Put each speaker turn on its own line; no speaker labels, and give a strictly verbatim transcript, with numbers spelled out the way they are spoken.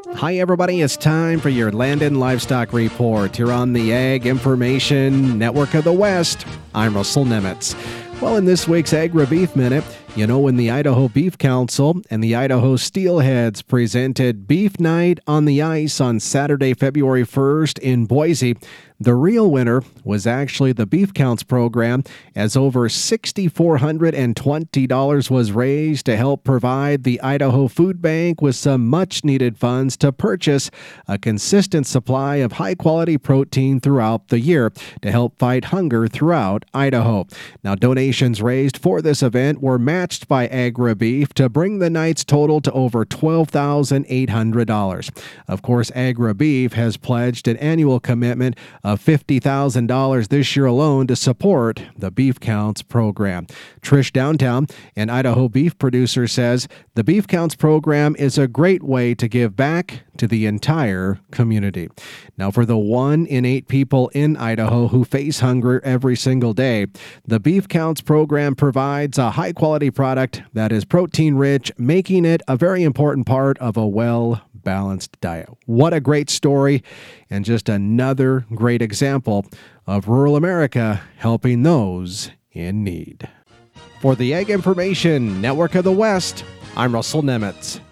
Hi, everybody. It's time for your Land and Livestock Report here on the Ag Information Network of the West. I'm Russell Nemitz. Well, in this week's Agri-Beef Minute, you know, when the Idaho Beef Council and the Idaho Steelheads presented Beef Night on the Ice on Saturday, February first in Boise, the real winner was actually the Beef Counts program, as over six thousand four hundred twenty dollars was raised to help provide the Idaho Food Bank with some much-needed funds to purchase a consistent supply of high-quality protein throughout the year to help fight hunger throughout Idaho. Now, donations raised for this event were matched by Agri-Beef to bring the night's total to over twelve thousand eight hundred dollars. Of course, Agri-Beef has pledged an annual commitment of fifty thousand dollars this year alone to support the Beef Counts program. Trish Downtown, an Idaho beef producer, says the Beef Counts program is a great way to give back to the entire community. Now, for the one in eight people in Idaho who face hunger every single day, the Beef Counts program provides a high-quality product that is protein-rich, making it a very important part of a well-balanced diet. What a great story, and just another great example of rural America helping those in need. For the Ag Information Network of the West, I'm Russell Nemitz.